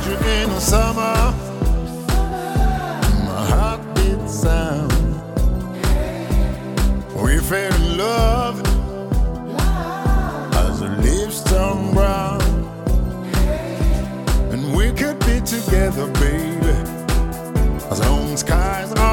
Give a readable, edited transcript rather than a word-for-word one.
you in the summer. My heart beat sound. We fell in love as the leaves turn brown. And we could be together, baby, as long as skies are